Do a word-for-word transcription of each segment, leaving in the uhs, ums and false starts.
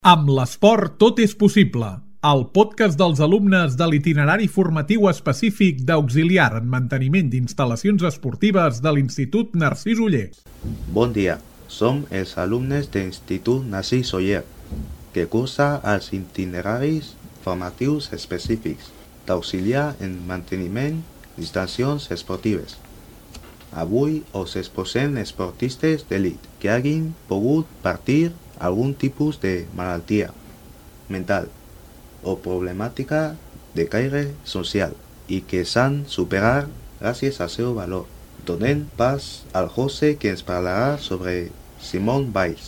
Amb l'esport tot és possible, el podcast dels alumnes de l'itinerari formatiu específic d'auxiliar en manteniment d'instal·lacions esportives de l'Institut Narcís Oller. Bon dia, som els alumnes de l'Institut Narcís Oller, que cursa els itineraris formatius específics d'auxiliar en manteniment d'instal·lacions esportives. Avui us exposem esportistes d'elit que hagin pogut partir algun tipus de malaltia mental o problemàtica de caire social i que s'han superat gràcies al seu valor. Donem pas al José, que ens parlarà sobre Simone Biles.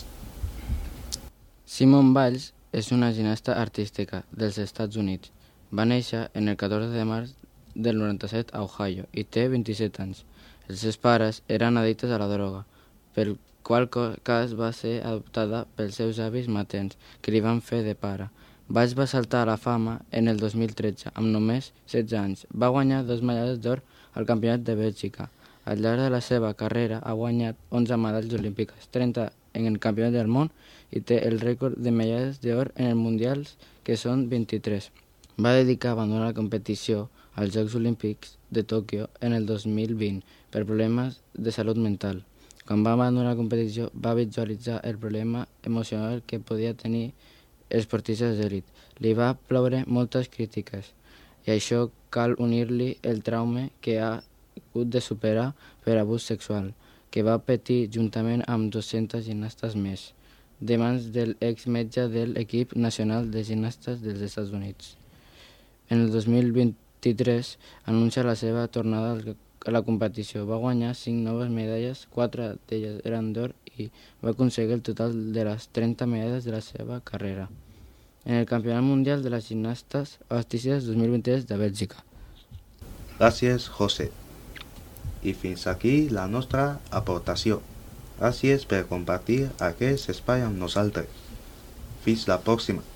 Simone Biles és una gimnasta artística dels Estats Units. Va néixer en el catorze de març del noranta-set a Ohio i té vint-i-set anys. Els seus pares eren addictes a la droga, pel qual cas va ser adoptada pels seus avis materns, que li van fer de pare. Biles va saltar a la fama en el dos mil tretze, amb només setze anys. Va guanyar dos medalles d'or al Campionat de Bèlgica. Al llarg de la seva carrera ha guanyat onze medalles olímpiques, trenta en el Campionat del món i té el rècord de medalles d'or en els mundials, que són vint-i-tres. Va dedicar a abandonar la competició als Jocs Olímpics de Tòquio en el dos mil vint per problemes de salut mental. Quan va abandonar la competició, va visualitzar el problema emocional que podia tenir esportistes d'elit. Li va ploure moltes crítiques, i això cal unir-li el trauma que ha hagut de superar per abús sexual, que va patir juntament amb dues-centes gimnastes més, de mans del ex-metge de l'equip nacional de gimnastes dels Estats Units. En el dos mil vint-i-tres anuncia la seva tornada a la competició. Va guanyar cinc noves medalles, quatre d'elles eren d'or, i va aconseguir el total de les trenta medalles de la seva carrera en el Campionat Mundial de les Gimnastes Artístiques dos mil vint-i-tres de Bèlgica. Gràcies, José. I fins aquí la nostra aportació. Gràcies per compartir aquest espai amb nosaltres. Fins la pròxima.